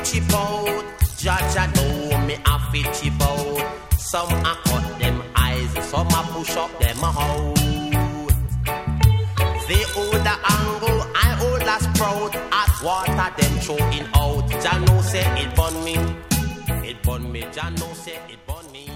chip out. Judge, I know me a fit chip out. Some a cut them eyes, some a push up them out. They hold the angle, I hold a sprout. As water then throwing out. Jah know say it burn me. It burn me, Jah know say it burn me.